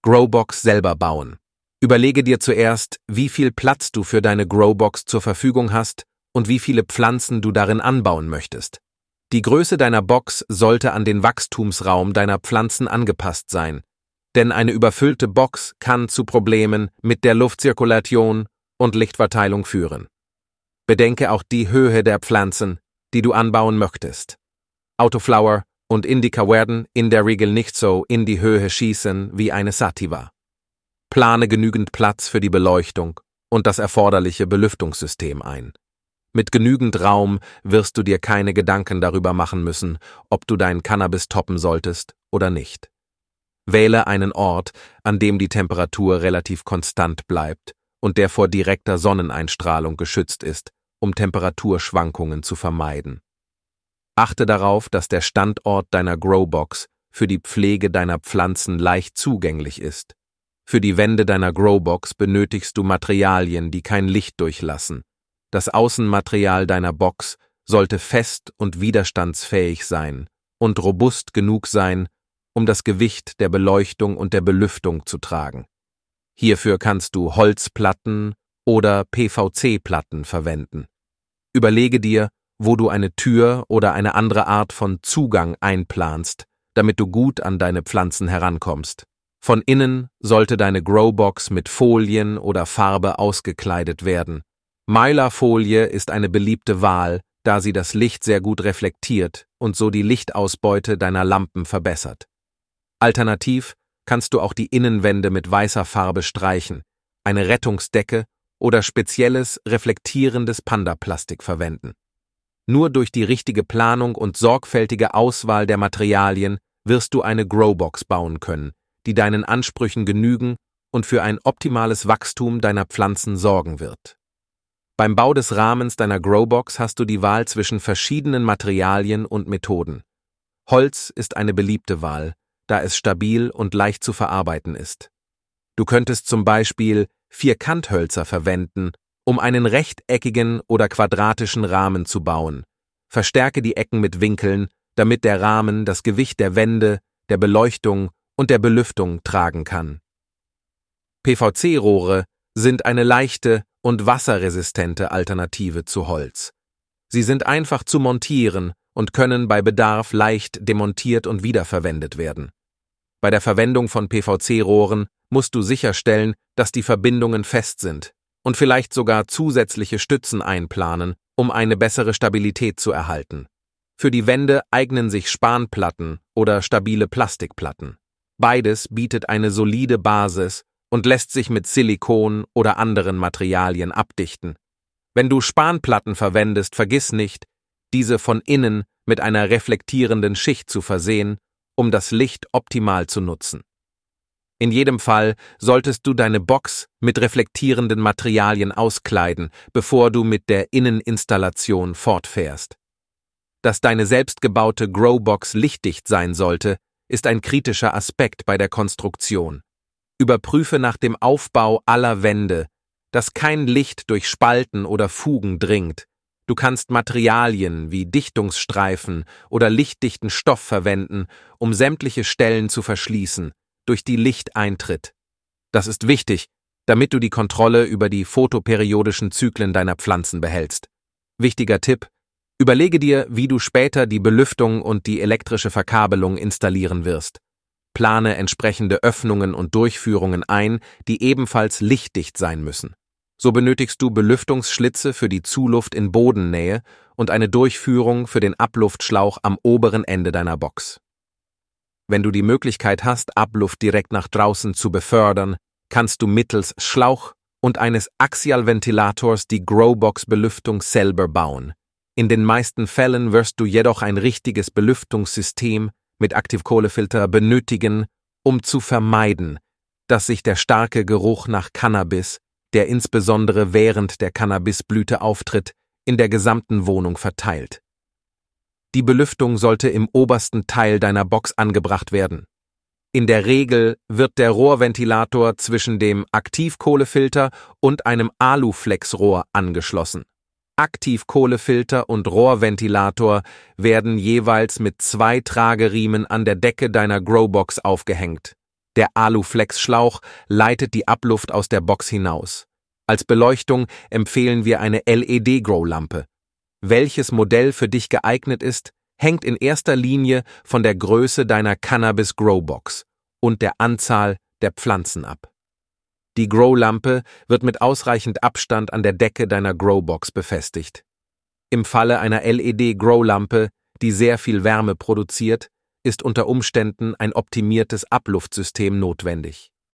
Growbox selber bauen. Überlege dir zuerst, wie viel Platz du für deine Growbox zur Verfügung hast und wie viele Pflanzen du darin anbauen möchtest. Die Größe deiner Box sollte an den Wachstumsraum deiner Pflanzen angepasst sein, denn eine überfüllte Box kann zu Problemen mit der Luftzirkulation und Lichtverteilung führen. Bedenke auch die Höhe der Pflanzen, die du anbauen möchtest. Autoflower und Indica werden in der Regel nicht so in die Höhe schießen wie eine Sativa. Plane genügend Platz für die Beleuchtung und das erforderliche Belüftungssystem ein. Mit genügend Raum wirst du dir keine Gedanken darüber machen müssen, ob du dein Cannabis toppen solltest oder nicht. Wähle einen Ort, an dem die Temperatur relativ konstant bleibt und der vor direkter Sonneneinstrahlung geschützt ist, um Temperaturschwankungen zu vermeiden. Achte darauf, dass der Standort deiner Growbox für die Pflege deiner Pflanzen leicht zugänglich ist. Für die Wände deiner Growbox benötigst du Materialien, die kein Licht durchlassen. Das Außenmaterial deiner Box sollte fest und widerstandsfähig sein und robust genug sein, um das Gewicht der Beleuchtung und der Belüftung zu tragen. Hierfür kannst du Holzplatten oder PVC-Platten verwenden. Überlege dir, wo du eine Tür oder eine andere Art von Zugang einplanst, damit du gut an deine Pflanzen herankommst. Von innen sollte deine Growbox mit Folien oder Farbe ausgekleidet werden. Mylar-Folie ist eine beliebte Wahl, da sie das Licht sehr gut reflektiert und so die Lichtausbeute deiner Lampen verbessert. Alternativ kannst du auch die Innenwände mit weißer Farbe streichen, eine Rettungsdecke oder spezielles reflektierendes Panda-Plastik verwenden. Nur durch die richtige Planung und sorgfältige Auswahl der Materialien wirst du eine Growbox bauen können, die deinen Ansprüchen genügen und für ein optimales Wachstum deiner Pflanzen sorgen wird. Beim Bau des Rahmens deiner Growbox hast du die Wahl zwischen verschiedenen Materialien und Methoden. Holz ist eine beliebte Wahl, da es stabil und leicht zu verarbeiten ist. Du könntest zum Beispiel Vierkanthölzer verwenden, um einen rechteckigen oder quadratischen Rahmen zu bauen. Verstärke die Ecken mit Winkeln, damit der Rahmen das Gewicht der Wände, der Beleuchtung und der Belüftung tragen kann. PVC-Rohre sind eine leichte und wasserresistente Alternative zu Holz. Sie sind einfach zu montieren und können bei Bedarf leicht demontiert und wiederverwendet werden. Bei der Verwendung von PVC-Rohren musst du sicherstellen, dass die Verbindungen fest sind und vielleicht sogar zusätzliche Stützen einplanen, um eine bessere Stabilität zu erhalten. Für die Wände eignen sich Spanplatten oder stabile Plastikplatten. Beides bietet eine solide Basis und lässt sich mit Silikon oder anderen Materialien abdichten. Wenn du Spanplatten verwendest, vergiss nicht, diese von innen mit einer reflektierenden Schicht zu versehen, um das Licht optimal zu nutzen. In jedem Fall solltest du deine Box mit reflektierenden Materialien auskleiden, bevor du mit der Inneninstallation fortfährst. Dass deine selbstgebaute Growbox lichtdicht sein sollte, ist ein kritischer Aspekt bei der Konstruktion. Überprüfe nach dem Aufbau aller Wände, dass kein Licht durch Spalten oder Fugen dringt. Du kannst Materialien wie Dichtungsstreifen oder lichtdichten Stoff verwenden, um sämtliche Stellen zu verschließen, durch die Licht eintritt. Das ist wichtig, damit du die Kontrolle über die photoperiodischen Zyklen deiner Pflanzen behältst. Wichtiger Tipp: Überlege dir, wie du später die Belüftung und die elektrische Verkabelung installieren wirst. Plane entsprechende Öffnungen und Durchführungen ein, die ebenfalls lichtdicht sein müssen. So benötigst du Belüftungsschlitze für die Zuluft in Bodennähe und eine Durchführung für den Abluftschlauch am oberen Ende deiner Box. Wenn du die Möglichkeit hast, Abluft direkt nach draußen zu befördern, kannst du mittels Schlauch und eines Axialventilators die Growbox-Belüftung selber bauen. In den meisten Fällen wirst du jedoch ein richtiges Belüftungssystem mit Aktivkohlefilter benötigen, um zu vermeiden, dass sich der starke Geruch nach Cannabis, der insbesondere während der Cannabisblüte auftritt, in der gesamten Wohnung verteilt. Die Belüftung sollte im obersten Teil deiner Box angebracht werden. In der Regel wird der Rohrventilator zwischen dem Aktivkohlefilter und einem Aluflexrohr angeschlossen. Aktivkohlefilter und Rohrventilator werden jeweils mit 2 Trageriemen an der Decke deiner Growbox aufgehängt. Der Aluflex-Schlauch leitet die Abluft aus der Box hinaus. Als Beleuchtung empfehlen wir eine LED-Grow-Lampe. Welches Modell für dich geeignet ist, hängt in erster Linie von der Größe deiner Cannabis-Grow-Box und der Anzahl der Pflanzen ab. Die Grow-Lampe wird mit ausreichend Abstand an der Decke deiner Grow-Box befestigt. Im Falle einer LED-Grow-Lampe, die sehr viel Wärme produziert, ist unter Umständen ein optimiertes Abluftsystem notwendig.